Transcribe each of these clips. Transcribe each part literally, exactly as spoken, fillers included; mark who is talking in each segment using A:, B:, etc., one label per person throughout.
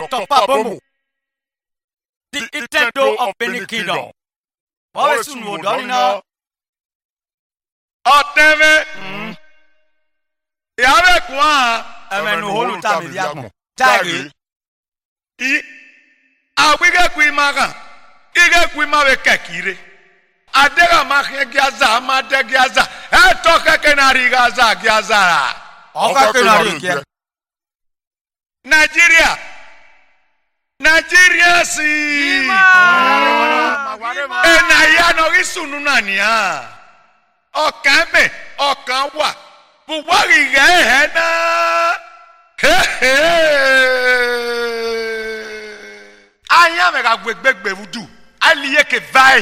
A: Doctor Pabomu, the Intendo of Benin Kingdom. Always soon will Donina.
B: Oteve. Yave kwa.
A: Amen. No holu tami diamo. Tagi.
B: I. Awige kuimaga. Ige kuimawe kekire. Adega mahe giaza, amade giaza. Etoke kenari gaza giaza.
A: Oka kenari giaza.
B: Nigeria. Nigeria si. Ena ya no isunu nania. Ọ̀kan be, ọ̀kan wà. Buwari ge he na. He he. Aya me ga gbegbegbe vudu. Aliye ke vai.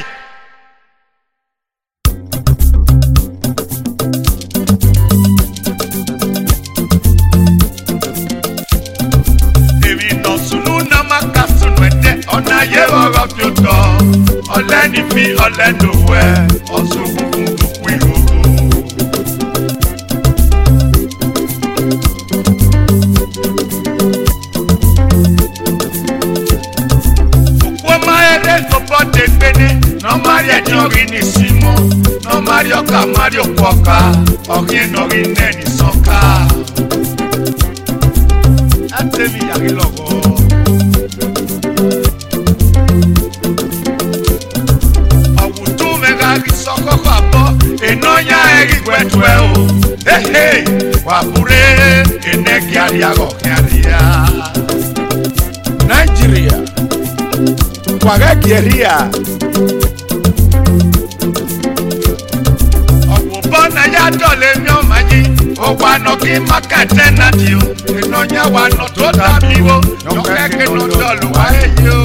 B: Ọ̀nà yẹ ọ̀rọ̀ fi tọ̀, ọ̀lẹ́ni fi ọ̀lẹ́nu wẹ̀, ọ̀sùn kúkú kúkú ìhòòhò. Òkú ọmọ ẹrẹ́ tó bọ́ dé gbéné, nọ́márì ẹ̀jọ́ rí ní símọ́, nọ́márì ọkà márì òkú ọkà, ọ̀rí ẹ̀nà rí nẹ́ẹ̀ni sọ́kà. Ẹ tẹ́mi yàrá lọ́wọ́. Sokoko abo enonya eri gwetwe o ehe wapure enegi aliago kiaria
C: Nigeria wagageria
B: obona ya dole mi o maji o wa no ki makate na ti o enonya wa no to dabiwo no keke no dolu wa eyo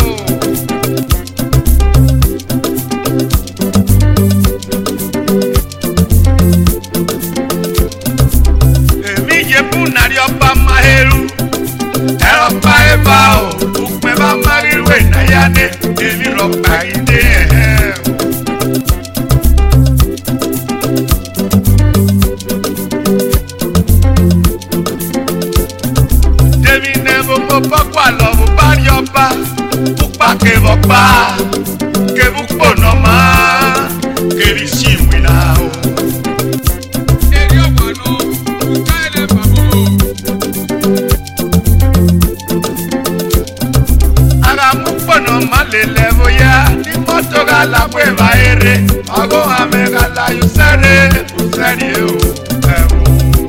B: ọba maheru ẹrọpa ẹba o ukpe bá mariwe nayane èmi rọpa ide ẹhẹ. Dèmi nẹ gbogbo bọ́kọ̀ àlọ́ bó bá rí ọba pupa kẹrọpa kẹrùpọ̀ nọ́mà kẹrì sí ìwé náà o. Malele voya ni moto gala prueba ere ago amega la usere usere o ewo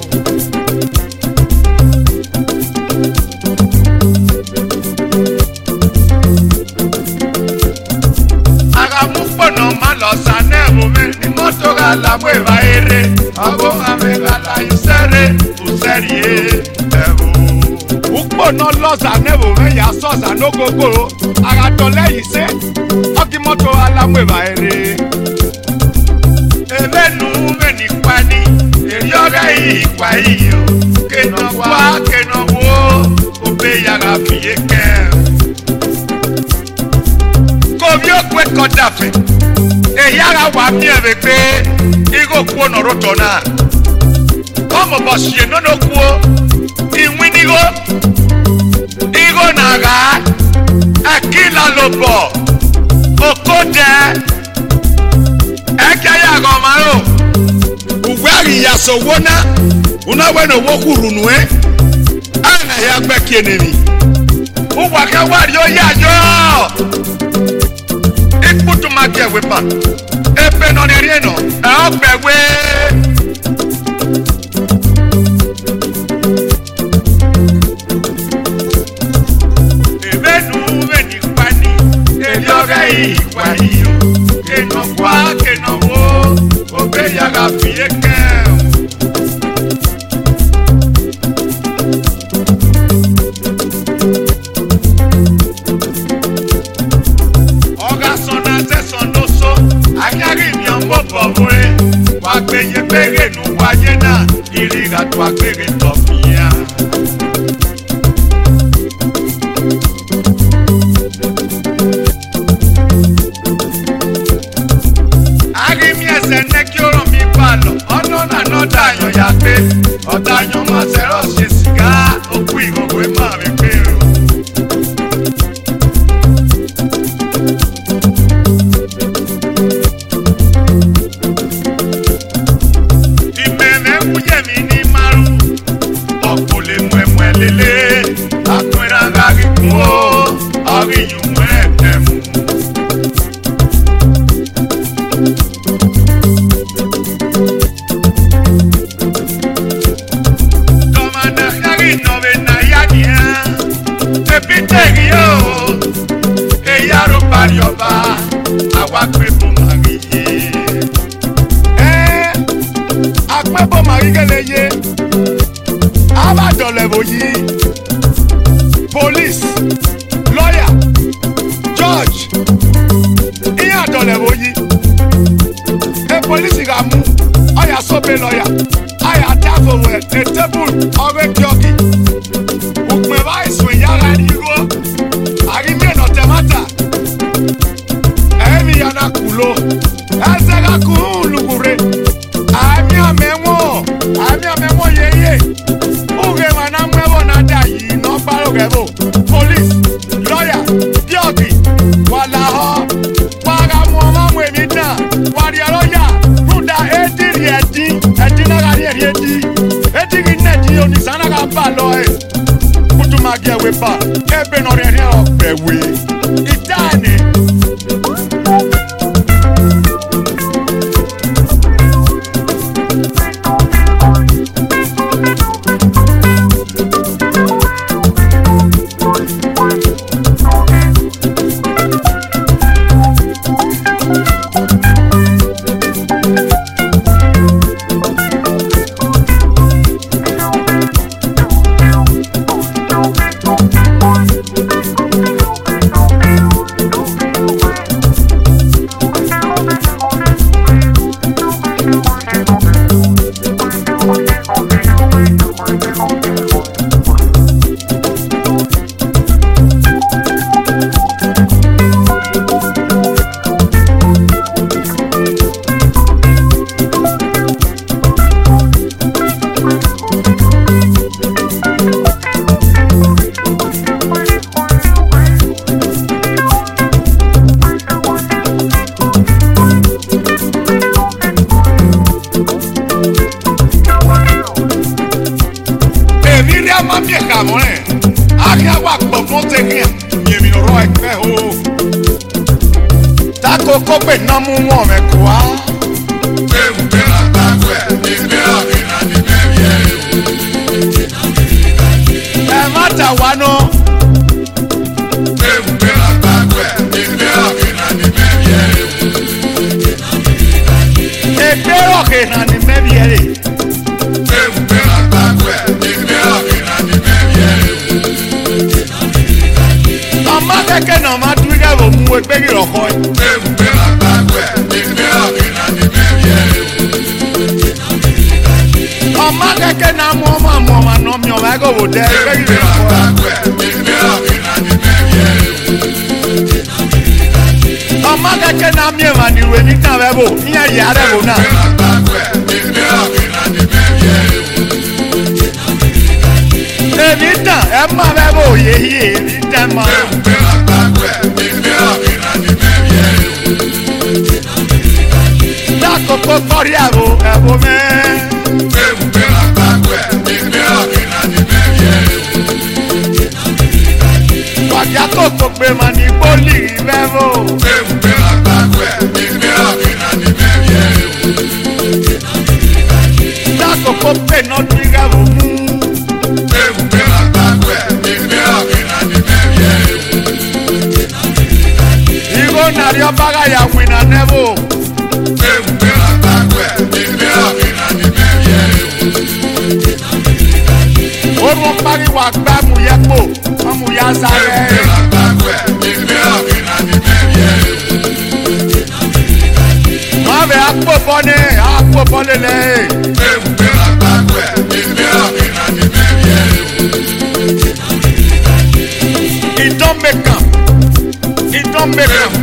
B: aga mu pono malo sanevo me ni moto gala prueba ere ago amega la usere usere ewo ukpo no loza nevo me ya soza no gogoro aga tole ise oki moto alamweba ere ebenu meni kwani eri ore yi kwa yi o keno kwa keno wo obe yaga fiye ke ko bi okwe kodafe e yaga wa mi ebe pe igo ku no roto na como bosie no no ku iwinigo igo naga akila lobo okode ekaya gomaro ugwari ya sowona una weno wokurunu eh ana ya gbekenemi uwa ka wari o ya yo ikutu make wepa epe no ni rieno e ogbewe ìwà yìí o kena kwa kena wo obe yaga fiye ke oga sona se sonoso anyari mi ambo bobore wa gbeye pere nu waye na iriga to agbere to fiya ọ̀dàyàn máa ṣẹ̀rọ̀ ṣe sìgá òkú ìgbòho ẹ̀ máa rí pé o. boyi. Police, lawyer, judge. Iya dole boyi. The police ga mu. Oya sobe lawyer. Aya tafo we the table owe kioki. Ukme ba isu yara nigo. Ari me no temata. Emi yana kulo. Ezega ku lugure. Ami amenwo. Ami amenwo yeye. Uge mana mwevo na dai no baro gebo. Police, lawyer, kioki. Wala ho. Waga mo ma mwe mina. Wari lawyer. Ruda ediri edi. Edi na gari edi. Edi gineti oni sana ga ba lo e. Kutuma gewe ba. Ebe no re re o pewe. Itane. Tako pe na mu won me kwa. Pe u pe la ta kwe, ni me o ki na ni me ye. E mata wa no. Pe u pe la ta kwe, ni me o ki na ni me ye. E pe o ki na ni me ye. Pe u pe la ta kwe, ni me o ki na ni me ye. Mama keke na ma tu ga bo mu e pe ki ro ko. Ọmọ kẹ̀kẹ́ na mu ọmọ àmọ́ ọmọ àná mi ọmọ ẹgbẹ́ wò dẹ́ ẹgbẹ́ yìí rẹ̀ fọ́. Ọmọ kẹ̀kẹ́ na mi ẹ̀ma ni ìwé ní kàn bẹ́ẹ̀ bò níyẹn yìí arẹ́ bò náà. Èmi tàn ẹ̀ má bẹ́ẹ̀ bò yéyé èmi tàn má. Lákòókò kọ́rí àbò ẹ̀bò mẹ́. Wàjà kòkò pé mà ní bólì mẹ́fò. Lákòókò pé náà tún gàbò mú. Ìgò nàrí ọba gàyà wìnà nẹ́fò. Oru pari wa gba mu ye po, mu ya sare. Ma be apo bone, apo bone le. It don't make up. It don't make up.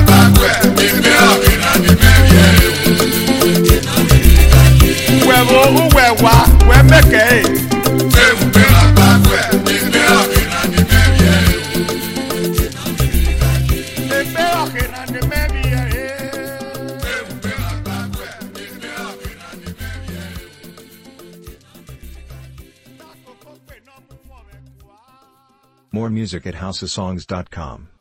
B: Wewo uwewa, we make it.
C: More music at house of songs dot com.